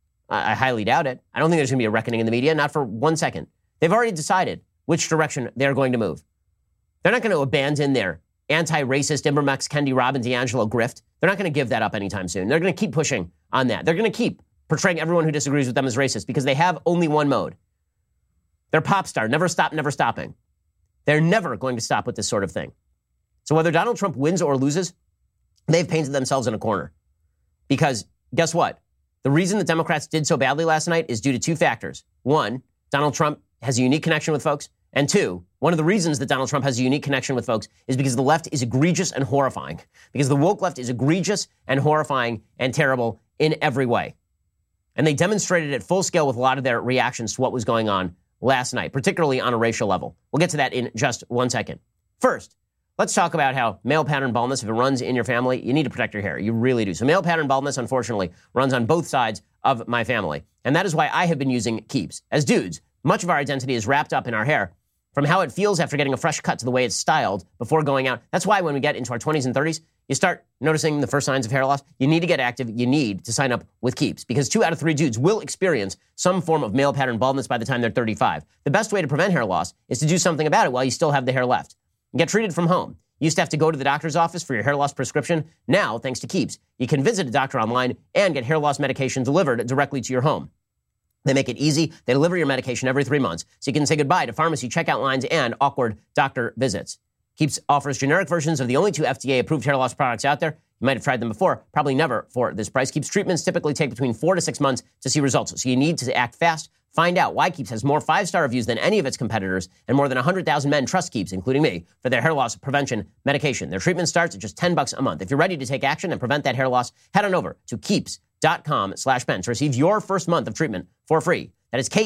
I highly doubt it. I don't think there's going to be a reckoning in the media, not for 1 second. They've already decided which direction they're going to move. They're not going to abandon their anti-racist Ivermex, Kendi Robin, D'Angelo grift. They're not going to give that up anytime soon. They're going to keep pushing on that. They're going to keep portraying everyone who disagrees with them as racist because they have only one mode. They're pop star, never stop, never stopping. They're never going to stop with this sort of thing. So whether Donald Trump wins or loses, they've painted themselves in a corner. Because guess what? The reason the Democrats did so badly last night is due to two factors. One, Donald Trump has a unique connection with folks. And two, one of the reasons that Donald Trump has a unique connection with folks is because the left is egregious and horrifying. Because the woke left is egregious and horrifying and terrible in every way. And they demonstrated it full scale with a lot of their reactions to what was going on last night, particularly on a racial level. We'll get to that in just 1 second. First, let's talk about how male pattern baldness, if it runs in your family, you need to protect your hair. You really do. So male pattern baldness, unfortunately, runs on both sides of my family. And that is why I have been using Keeps. As dudes, much of our identity is wrapped up in our hair, from how it feels after getting a fresh cut to the way it's styled before going out. That's why when we get into our 20s and 30s, you start noticing the first signs of hair loss. You need to get active. You need to sign up with Keeps because 2 out of 3 dudes will experience some form of male pattern baldness by the time they're 35. The best way to prevent hair loss is to do something about it while you still have the hair left. Get treated from home. You used to have to go to the doctor's office for your hair loss prescription. Now, thanks to Keeps, you can visit a doctor online and get hair loss medication delivered directly to your home. They make it easy. They deliver your medication every 3 months, so you can say goodbye to pharmacy checkout lines and awkward doctor visits. Keeps offers generic versions of the only 2 FDA-approved hair loss products out there. You might have tried them before, probably never for this price. Keeps treatments typically take between 4 to 6 months to see results, so you need to act fast. Find out why Keeps has more 5-star reviews than any of its competitors, and more than 100,000 men trust Keeps, including me, for their hair loss prevention medication. Their treatment starts at just $10 a month. If you're ready to take action and prevent that hair loss, head on over to Keeps.com/Ben to receive your first month of treatment for free. That is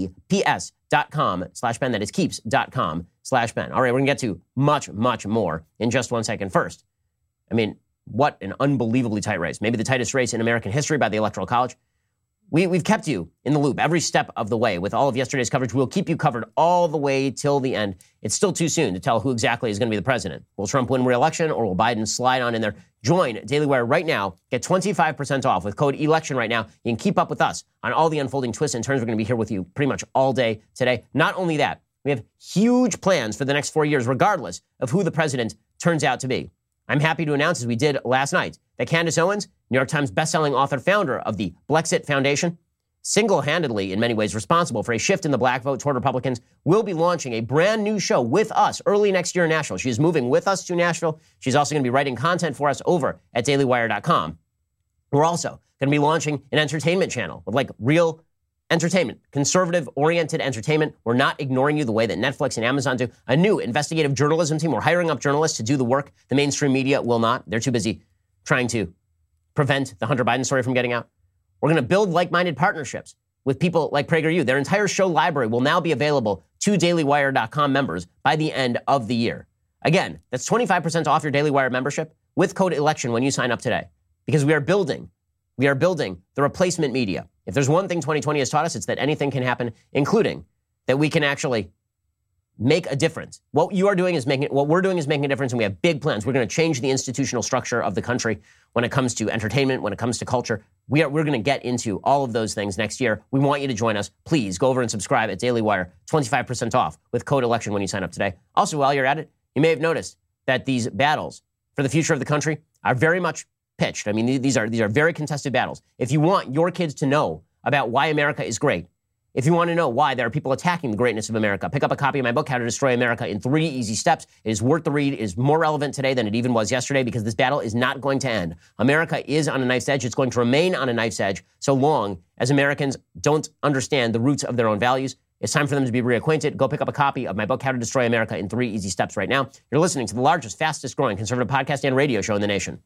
KEEPS.com/Ben. That is Keeps.com/Ben. All right, we're going to get to much, much more in just 1 second. First, I mean, what an unbelievably tight race. Maybe the tightest race in American history by the Electoral College. We've kept you in the loop every step of the way with all of yesterday's coverage. We'll keep you covered all the way till the end. It's still too soon to tell who exactly is going to be the president. Will Trump win re-election or will Biden slide on in there? Join Daily Wire right now. Get 25% off with code ELECTION right now. You can keep up with us on all the unfolding twists and turns. We're going to be here with you pretty much all day today. Not only that, we have huge plans for the next 4 years, regardless of who the president turns out to be. I'm happy to announce, as we did last night, that Candace Owens, New York Times bestselling author, founder of the Blexit Foundation, single-handedly, in many ways, responsible for a shift in the black vote toward Republicans, will be launching a brand new show with us early next year in Nashville. She is moving with us to Nashville. She's also going to be writing content for us over at dailywire.com. We're also going to be launching an entertainment channel with, real Entertainment, conservative-oriented entertainment. We're not ignoring you the way that Netflix and Amazon do. A new investigative journalism team. We're hiring up journalists to do the work. The mainstream media will not. They're too busy trying to prevent the Hunter Biden story from getting out. We're going to build like-minded partnerships with people like PragerU. Their entire show library will now be available to dailywire.com members by the end of the year. Again, that's 25% off your Daily Wire membership with code ELECTION when you sign up today. Because we are building the replacement media. If there's one thing 2020 has taught us, it's that anything can happen, including that we can actually make a difference. What we're doing is making a difference, and we have big plans. We're going to change the institutional structure of the country when it comes to entertainment, when it comes to culture. We're going to get into all of those things next year. We want you to join us. Please go over and subscribe at Daily Wire, 25% off with code ELECTION when you sign up today. Also, while you're at it, you may have noticed that these battles for the future of the country are very much pitched. I mean, these are very contested battles. If you want your kids to know about why America is great, if you want to know why there are people attacking the greatness of America, pick up a copy of my book, How to Destroy America in 3 Easy Steps. It is worth the read. It is more relevant today than it even was yesterday because this battle is not going to end. America is on a knife's edge. It's going to remain on a knife's edge so long as Americans don't understand the roots of their own values. It's time for them to be reacquainted. Go pick up a copy of my book, How to Destroy America in 3 Easy Steps right now. You're listening to the largest, fastest growing conservative podcast and radio show in the nation.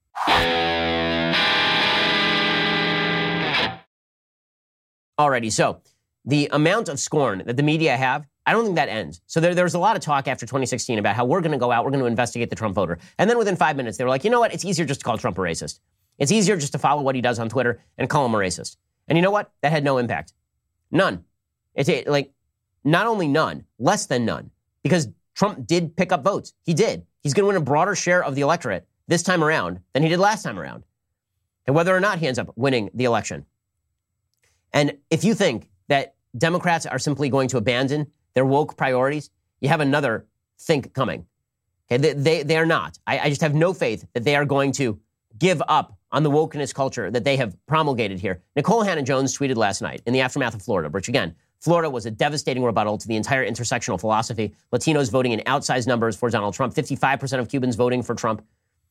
Alrighty, so the amount of scorn that the media have, I don't think that ends. So there's a lot of talk after 2016 about how we're going to go out, we're going to investigate the Trump voter. And then within 5 minutes, they were like, you know what? It's easier just to call Trump a racist. It's easier just to follow what he does on Twitter and call him a racist. And you know what? That had no impact. None. It's like, not only none, less than none. Because Trump did pick up votes. He did. He's going to win a broader share of the electorate this time around than he did last time around. And whether or not he ends up winning the election. And if you think that Democrats are simply going to abandon their woke priorities, you have another think coming. Okay, they are not. I just have no faith that they are going to give up on the wokeness culture that they have promulgated here. Nicole Hannah-Jones tweeted last night in the aftermath of Florida, which again, Florida was a devastating rebuttal to the entire intersectional philosophy. Latinos voting in outsized numbers for Donald Trump, 55% of Cubans voting for Trump.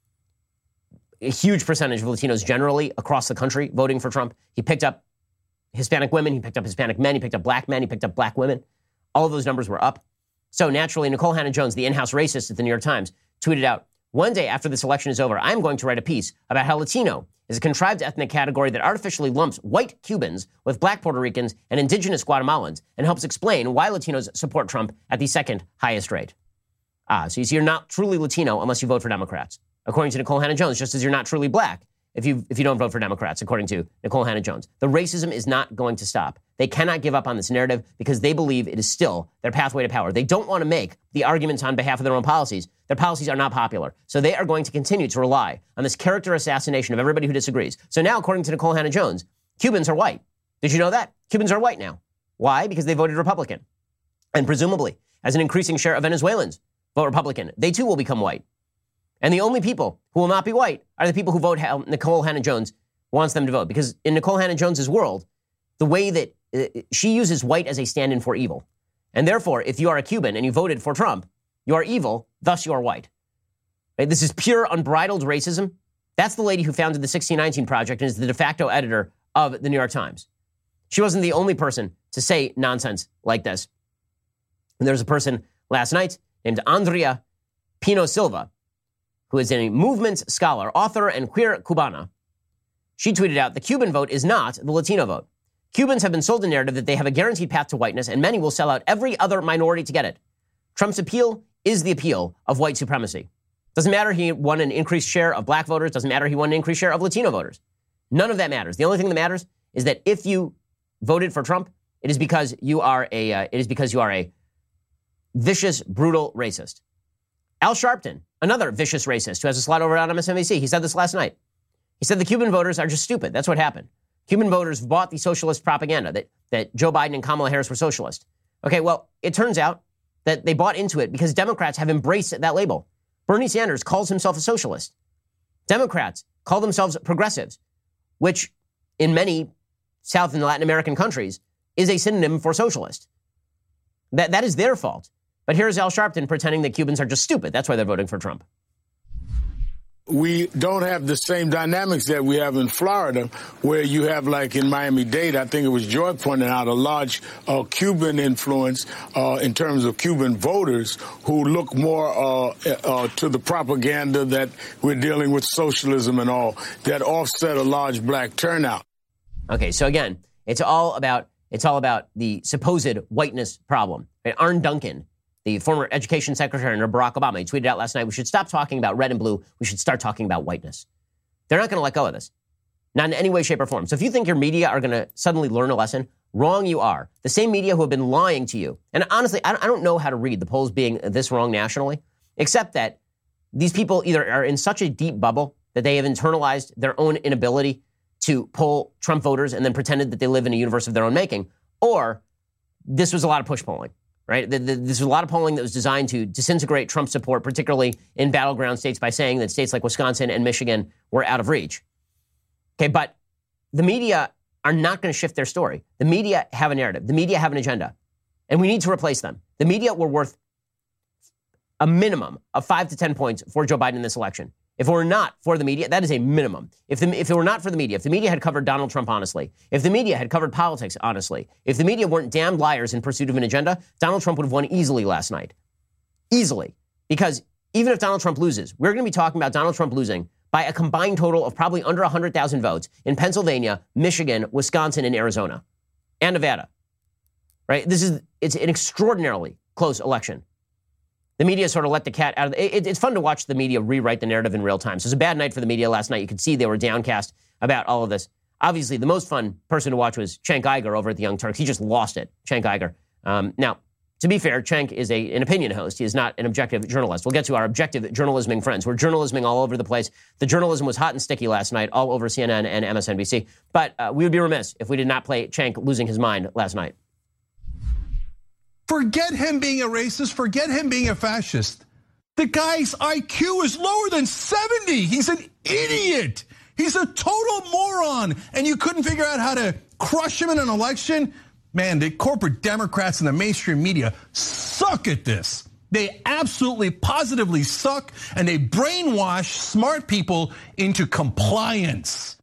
A huge percentage of Latinos generally across the country voting for Trump. He picked up Hispanic women, he picked up Hispanic men, he picked up black men, he picked up black women. All of those numbers were up. So naturally, Nicole Hannah-Jones, the in-house racist at the New York Times, tweeted out, one day after this election is over, I'm going to write a piece about how Latino is a contrived ethnic category that artificially lumps white Cubans with black Puerto Ricans and indigenous Guatemalans and helps explain why Latinos support Trump at the second highest rate. So you see, you're not truly Latino unless you vote for Democrats, according to Nicole Hannah-Jones, just as you're not truly black if you don't vote for Democrats, according to Nicole Hannah-Jones. The racism is not going to stop. They cannot give up on this narrative because they believe it is still their pathway to power. They don't want to make the arguments on behalf of their own policies. Their policies are not popular. So they are going to continue to rely on this character assassination of everybody who disagrees. So now, according to Nicole Hannah-Jones, Cubans are white. Did you know that? Cubans are white now. Why? Because they voted Republican. And presumably, as an increasing share of Venezuelans vote Republican, they too will become white. And the only people who will not be white are the people who vote how Nicole Hannah-Jones wants them to vote. Because in Nicole Hannah-Jones' world, the way that she uses white as a stand-in for evil. And therefore, if you are a Cuban and you voted for Trump, you are evil, thus you are white. Right? This is pure unbridled racism. That's the lady who founded the 1619 Project and is the de facto editor of the New York Times. She wasn't the only person to say nonsense like this. And there's a person last night named Andrea Pino Silva, who is a movement scholar, author, and queer Cubana. She tweeted out, the Cuban vote is not the Latino vote. Cubans have been sold a narrative that they have a guaranteed path to whiteness, and many will sell out every other minority to get it. Trump's appeal is the appeal of white supremacy. Doesn't matter he won an increased share of black voters. Doesn't matter he won an increased share of Latino voters. None of that matters. The only thing that matters is that if you voted for Trump, it is because you are a vicious, brutal racist. Al Sharpton, another vicious racist who has a slot over on MSNBC, he said this last night. He said the Cuban voters are just stupid. That's what happened. Cuban voters bought the socialist propaganda that Joe Biden and Kamala Harris were socialist. Okay, well, it turns out that they bought into it because Democrats have embraced that label. Bernie Sanders calls himself a socialist. Democrats call themselves progressives, which in many South and Latin American countries is a synonym for socialist. That is their fault. But here's Al Sharpton pretending that Cubans are just stupid. That's why they're voting for Trump. We don't have the same dynamics that we have in Florida, where you have, like in Miami-Dade, I think it was Joy pointed out, a large Cuban influence in terms of Cuban voters who look more to the propaganda that we're dealing with socialism and all, that offset a large black turnout. Okay, so again, it's all about the supposed whiteness problem. Right? Arne Duncan, the former education secretary under Barack Obama, he tweeted out last night, we should stop talking about red and blue. We should start talking about whiteness. They're not going to let go of this. Not in any way, shape, or form. So if you think your media are going to suddenly learn a lesson, wrong you are. The same media who have been lying to you. And honestly, I don't know how to read the polls being this wrong nationally, except that these people either are in such a deep bubble that they have internalized their own inability to poll Trump voters and then pretended that they live in a universe of their own making, or this was a lot of push polling. Right? This was a lot of polling that was designed to disintegrate Trump support, particularly in battleground states, by saying that states like Wisconsin and Michigan were out of reach. Okay, but the media are not going to shift their story. The media have a narrative. The media have an agenda, and we need to replace them. The media were worth a minimum of 5 to 10 points for Joe Biden in this election. If it were not for the media, that is a minimum. If it were not for the media, if the media had covered Donald Trump honestly, if the media had covered politics honestly, if the media weren't damned liars in pursuit of an agenda, Donald Trump would have won easily last night. Easily. Because even if Donald Trump loses, we're going to be talking about Donald Trump losing by a combined total of probably under 100,000 votes in Pennsylvania, Michigan, Wisconsin, and Arizona, and Nevada. Right? It's an extraordinarily close election. The media sort of let the cat out of it's fun to watch the media rewrite the narrative in real time. So it was a bad night for the media last night. You could see they were downcast about all of this. Obviously, the most fun person to watch was Cenk Uygur over at the Young Turks. He just lost it, Cenk Uygur. Now, to be fair, Cenk is an opinion host. He is not an objective journalist. We'll get to our objective journalisming friends. We're journalisming all over the place. The journalism was hot and sticky last night, all over CNN and MSNBC. But we would be remiss if we did not play Cenk losing his mind last night. Forget him being a racist. Forget him being a fascist. The guy's IQ is lower than 70. He's an idiot. He's a total moron. And you couldn't figure out how to crush him in an election? Man, the corporate Democrats and the mainstream media suck at this. They absolutely, positively suck, and they brainwash smart people into compliance.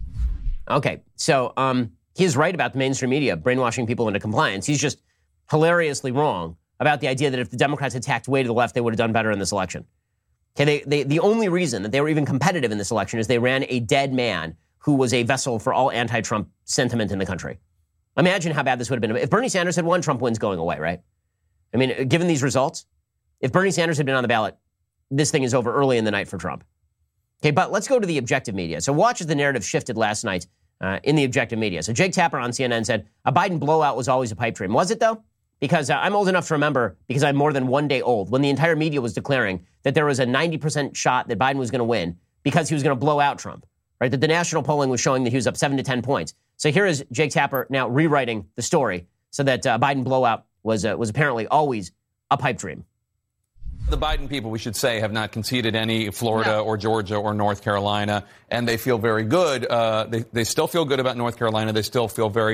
Okay, so he's right about the mainstream media brainwashing people into compliance. He's just hilariously wrong about the idea that if the Democrats had tacked way to the left, they would have done better in this election. Okay, the only reason that they were even competitive in this election is they ran a dead man who was a vessel for all anti-Trump sentiment in the country. Imagine how bad this would have been. If Bernie Sanders had won, Trump wins going away, right? I mean, given these results, if Bernie Sanders had been on the ballot, this thing is over early in the night for Trump. Okay, but let's go to the objective media. So watch as the narrative shifted last night in the objective media. So Jake Tapper on CNN said, a Biden blowout was always a pipe dream. Was it, though? Because I'm old enough to remember, because I'm more than 1 day old, when the entire media was declaring that there was a 90% shot that Biden was going to win because he was going to blow out Trump, right? That the national polling was showing that he was up 7 to 10 points. So here is Jake Tapper now rewriting the story so that Biden blowout was apparently always a pipe dream. The Biden people, we should say, have not conceded any Florida or Georgia or North Carolina, and they feel very good. They still feel good about North Carolina. They still feel very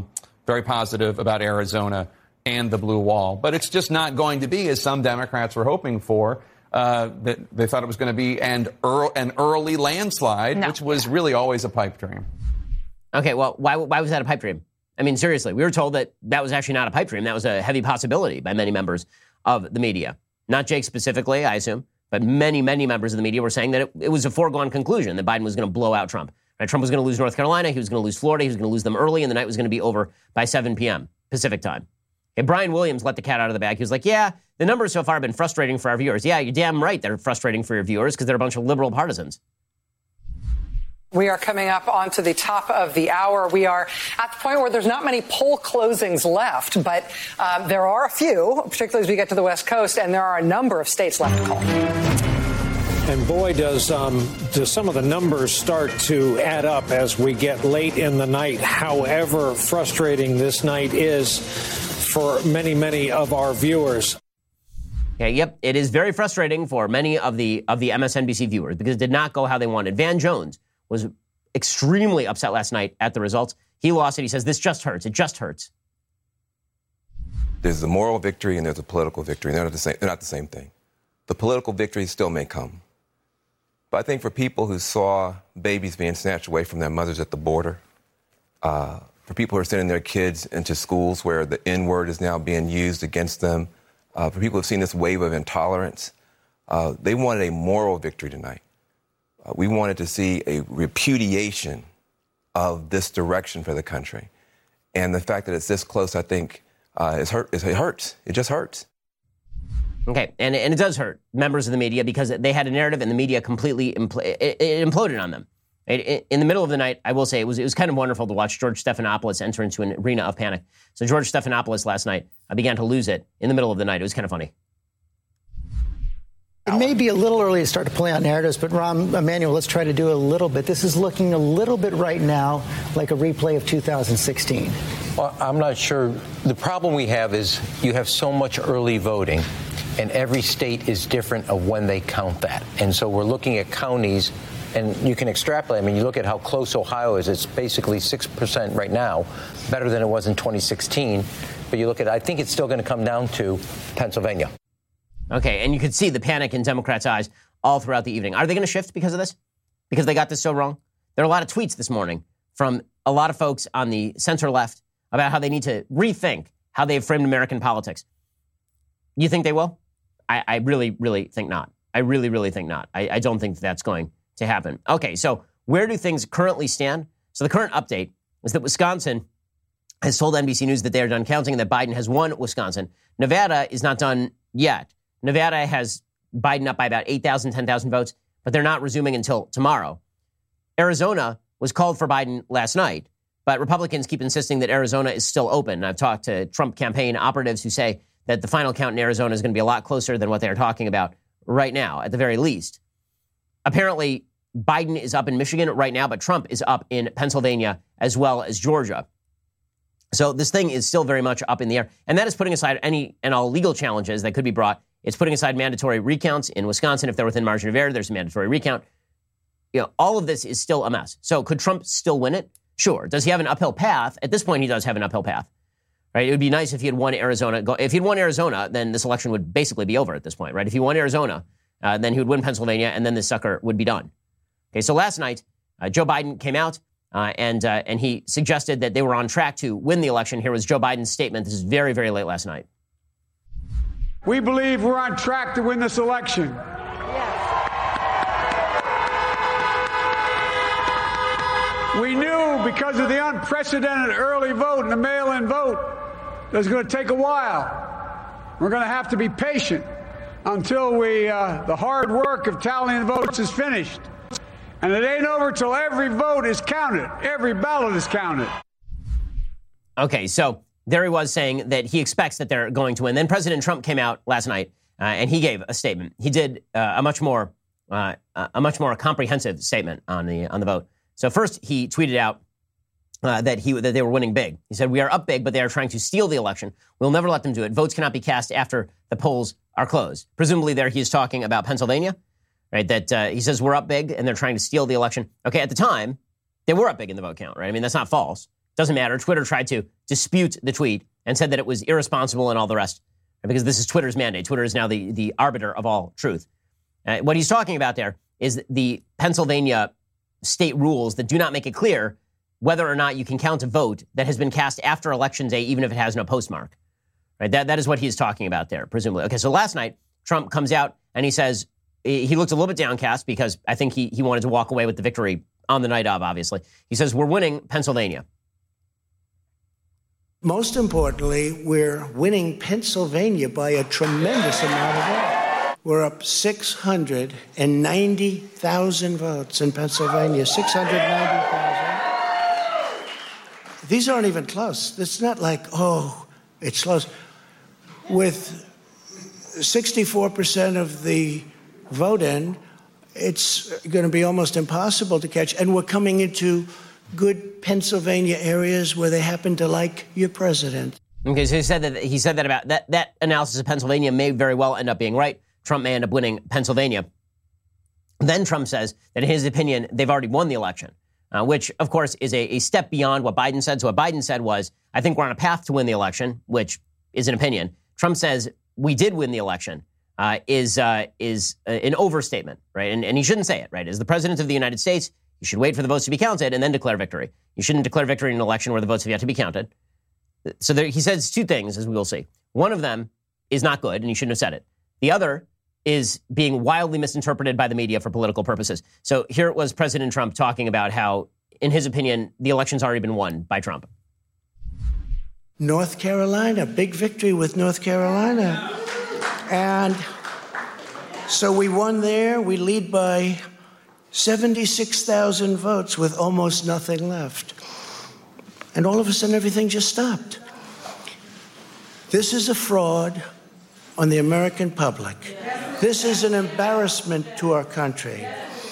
positive about Arizona and the blue wall. But it's just not going to be, as some Democrats were hoping for, that they thought it was going to be an early landslide, which was really always a pipe dream. Okay, well, why was that a pipe dream? I mean, seriously, we were told that was actually not a pipe dream. That was a heavy possibility by many members of the media. Not Jake specifically, I assume, but many, many members of the media were saying that it was a foregone conclusion that Biden was going to blow out Trump. Right? Trump was going to lose North Carolina. He was going to lose Florida. He was going to lose them early, and the night was going to be over by 7 p.m. Pacific time. Okay, Brian Williams let the cat out of the bag. He was like, yeah, the numbers so far have been frustrating for our viewers. Yeah, you're damn right they're frustrating for your viewers because they're a bunch of liberal partisans. We are coming up onto the top of the hour. We are at the point where there's not many poll closings left, but there are a few, particularly as we get to the West Coast, and there are a number of states left to call. And boy, does some of the numbers start to add up as we get late in the night, however frustrating this night is for many, many of our viewers. Okay, yep, it is very frustrating for many of the MSNBC viewers because it did not go how they wanted. Van Jones was extremely upset last night at the results. He lost it. He says, this just hurts. It just hurts. There's a moral victory and there's a political victory. They're not the same thing. The political victory still may come. But I think for people who saw babies being snatched away from their mothers at the border, for people who are sending their kids into schools where the N-word is now being used against them, for people who have seen this wave of intolerance, they wanted a moral victory tonight. We wanted to see a repudiation of this direction for the country. And the fact that it's this close, I think, it hurts. It just hurts. Okay, and it does hurt members of the media because they had a narrative and the media completely imploded on them. In the middle of the night, I will say, it was kind of wonderful to watch George Stephanopoulos enter into an arena of panic. So George Stephanopoulos last night began to lose it in the middle of the night. It was kind of funny. It may be a little early to start to play on narratives, but Rahm Emanuel, let's try to do a little bit. This is looking a little bit right now like a replay of 2016. Well, I'm not sure. The problem we have is you have so much early voting, and every state is different of when they count that. And so we're looking at counties, and you can extrapolate. I mean, you look at how close Ohio is. It's basically 6% right now, better than it was in 2016. But you look at, I think it's still going to come down to Pennsylvania. Okay, and you could see the panic in Democrats' eyes all throughout the evening. Are they going to shift because of this? Because they got this so wrong? There are a lot of tweets this morning from a lot of folks on the center left about how they need to rethink how they've framed American politics. You think they will? I really, really think not. I really, really think not. I don't think that's going to happen. Okay, so where do things currently stand? So the current update is that Wisconsin has told NBC News that they are done counting and that Biden has won Wisconsin. Nevada is not done yet. Nevada has Biden up by about 8,000, 10,000 votes, but they're not resuming until tomorrow. Arizona was called for Biden last night, but Republicans keep insisting that Arizona is still open. I've talked to Trump campaign operatives who say that the final count in Arizona is going to be a lot closer than what they're talking about right now, at the very least. Apparently, Biden is up in Michigan right now, but Trump is up in Pennsylvania as well as Georgia. So this thing is still very much up in the air. And that is putting aside any and all legal challenges that could be brought. It's putting aside mandatory recounts in Wisconsin. If they're within margin of error, there's a mandatory recount. You know, all of this is still a mess. So could Trump still win it? Sure. Does he have an uphill path? At this point, he does have an uphill path. Right? It would be nice if he had won Arizona. If he'd won Arizona, then this election would basically be over at this point, right? If he won Arizona, then he would win Pennsylvania, and then this sucker would be done. Okay, so last night, Joe Biden came out, and he suggested that they were on track to win the election. Here was Joe Biden's statement. This is very, very late last night. We believe we're on track to win this election. We knew because of the unprecedented early vote and the mail-in vote that it was going to take a while. We're going to have to be patient until the hard work of tallying the votes is finished. And it ain't over till every vote is counted. Every ballot is counted. Okay, so there he was saying that he expects that they're going to win. Then President Trump came out last night and he gave a statement. He did a much more comprehensive statement on the vote. So first he tweeted out that they were winning big. He said, "We are up big, but they are trying to steal the election. We'll never let them do it. Votes cannot be cast after the polls are closed." Presumably there he's talking about Pennsylvania, right? That he says we're up big and they're trying to steal the election. Okay, at the time, they were up big in the vote count, right? I mean, that's not false. Doesn't matter. Twitter tried to dispute the tweet and said that it was irresponsible and all the rest, right? Because this is Twitter's mandate. Twitter is now the arbiter of all truth. What he's talking about there is the Pennsylvania state rules that do not make it clear whether or not you can count a vote that has been cast after Election Day, even if it has no postmark. Right? That is what he's talking about there, presumably. Okay, so last night, Trump comes out and he says, he looked a little bit downcast because I think he wanted to walk away with the victory on the night of, obviously. He says, we're winning Pennsylvania. Most importantly, we're winning Pennsylvania by a tremendous amount of votes. We're up 690,000 votes in Pennsylvania, 690,000. These aren't even close. It's not like, oh, it's close. With 64% of the vote in, it's going to be almost impossible to catch. And we're coming into good Pennsylvania areas where they happen to like your president. Okay, so he said that about that analysis of Pennsylvania may very well end up being right. Trump may end up winning Pennsylvania. Then Trump says that in his opinion, they've already won the election, which, of course, is a step beyond what Biden said. So what Biden said was, I think we're on a path to win the election, which is an opinion. Trump says we did win the election, is an overstatement, right? And he shouldn't say it, right? As the president of the United States, you should wait for the votes to be counted and then declare victory. You shouldn't declare victory in an election where the votes have yet to be counted. So he says two things, as we will see. One of them is not good, and he shouldn't have said it. The other is being wildly misinterpreted by the media for political purposes. So here it was President Trump talking about how, in his opinion, the election's already been won by Trump. North Carolina, big victory with North Carolina. And so we won there. We lead by 76,000 votes with almost nothing left. And all of a sudden, everything just stopped. This is a fraud on the American public. This is an embarrassment to our country.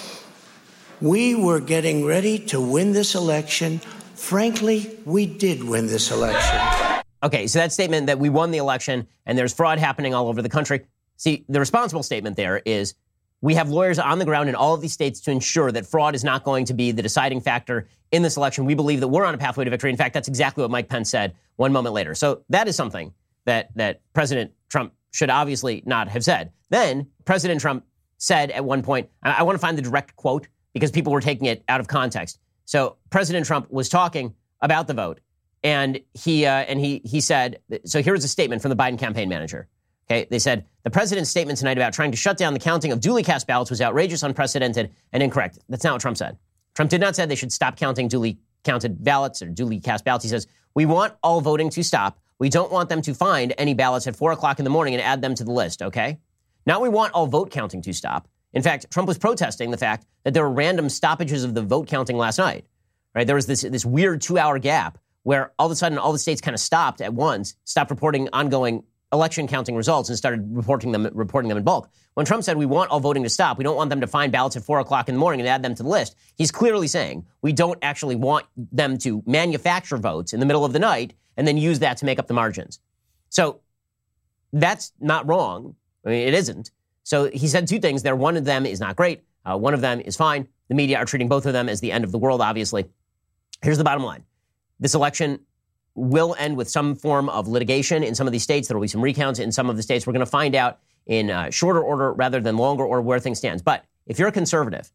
We were getting ready to win this election. Frankly, we did win this election. Okay, so that statement that we won the election and there's fraud happening all over the country. See, the responsible statement there is we have lawyers on the ground in all of these states to ensure that fraud is not going to be the deciding factor in this election. We believe that we're on a pathway to victory. In fact, that's exactly what Mike Pence said 1 moment later. So that is something that President Trump should obviously not have said. Then President Trump said at one point, I want to find the direct quote because people were taking it out of context. So President Trump was talking about the vote, and he said, so here's a statement from the Biden campaign manager. Okay, they said, the president's statement tonight about trying to shut down the counting of duly cast ballots was outrageous, unprecedented, and incorrect. That's not what Trump said. Trump did not say they should stop counting duly counted ballots or duly cast ballots. He says, we want all voting to stop. We don't want them to find any ballots at 4 o'clock in the morning and add them to the list, okay? Now we want all vote counting to stop. In fact, Trump was protesting the fact that there were random stoppages of the vote counting last night, right? There was this weird 2-hour gap where all of a sudden all the states kind of stopped at once, stopped reporting ongoing election counting results and started reporting them in bulk. When Trump said we want all voting to stop, we don't want them to find ballots at 4 o'clock in the morning and add them to the list, he's clearly saying we don't actually want them to manufacture votes in the middle of the night and then use that to make up the margins. So that's not wrong. I mean, it isn't. So he said two things there. One of them is not great. One of them is fine. The media are treating both of them as the end of the world, obviously. Here's the bottom line. This election will end with some form of litigation in some of these states. There will be some recounts in some of the states. We're going to find out in shorter order rather than longer order where things stand. But if you're a conservative,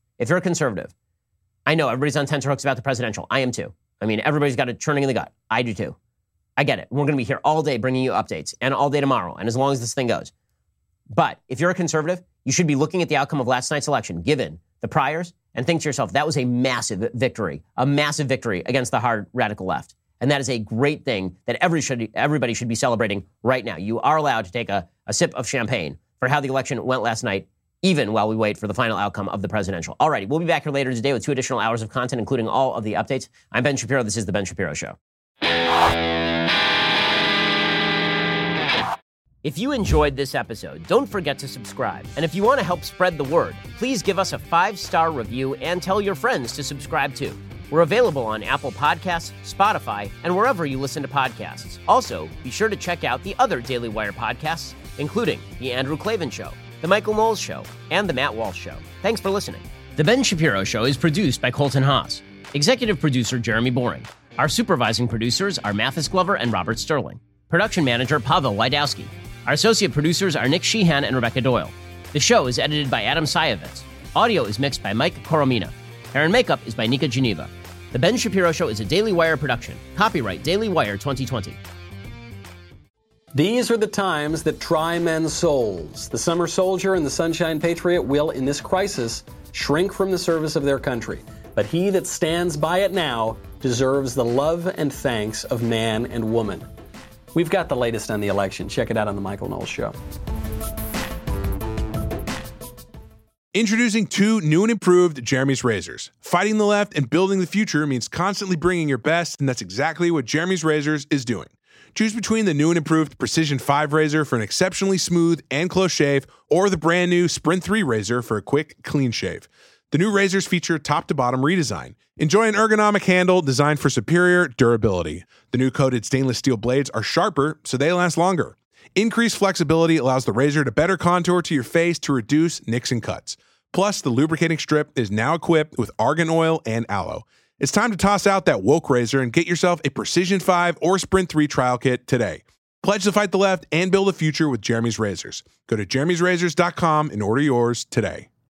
I know everybody's on tenterhooks about the presidential. I am too. I mean, everybody's got a churning in the gut. I do too. I get it. We're going to be here all day bringing you updates and all day tomorrow and as long as this thing goes. But if you're a conservative, you should be looking at the outcome of last night's election, given the priors, and think to yourself, that was a massive victory against the hard radical left. And that is a great thing that everybody should be celebrating right now. You are allowed to take a sip of champagne for how the election went last night, even while we wait for the final outcome of the presidential. All righty, we'll be back here later today with 2 additional hours of content, including all of the updates. I'm Ben Shapiro. This is The Ben Shapiro Show. If you enjoyed this episode, don't forget to subscribe. And if you want to help spread the word, please give us a 5-star review and tell your friends to subscribe too. We're available on Apple Podcasts, Spotify, and wherever you listen to podcasts. Also, be sure to check out the other Daily Wire podcasts, including The Andrew Klavan Show, The Michael Knowles Show, and The Matt Walsh Show. Thanks for listening. The Ben Shapiro Show is produced by Colton Haas. Executive producer Jeremy Boring. Our supervising producers are Mathis Glover and Robert Sterling. Production manager Pavel Wydowski. Our associate producers are Nick Sheehan and Rebecca Doyle. The show is edited by Adam Sayevitz. Audio is mixed by Mike Coromina. Hair and makeup is by Nika Geneva. The Ben Shapiro Show is a Daily Wire production. Copyright Daily Wire 2020. These are the times that try men's souls. The summer soldier and the sunshine patriot will, in this crisis, shrink from the service of their country. But he that stands by it now deserves the love and thanks of man and woman. We've got the latest on the election. Check it out on The Michael Knowles Show. Introducing 2 new and improved Jeremy's Razors. Fighting the left and building the future means constantly bringing your best, and that's exactly what Jeremy's Razors is doing. Choose between the new and improved Precision 5 razor for an exceptionally smooth and close shave, or the brand new Sprint 3 razor for a quick, clean shave. The new razors feature top-to-bottom redesign. Enjoy an ergonomic handle designed for superior durability. The new coated stainless steel blades are sharper, so they last longer. Increased flexibility allows the razor to better contour to your face to reduce nicks and cuts. Plus, the lubricating strip is now equipped with argan oil and aloe. It's time to toss out that woke razor and get yourself a Precision 5 or Sprint 3 trial kit today. Pledge to fight the left and build a future with Jeremy's Razors. Go to jeremy'srazors.com and order yours today.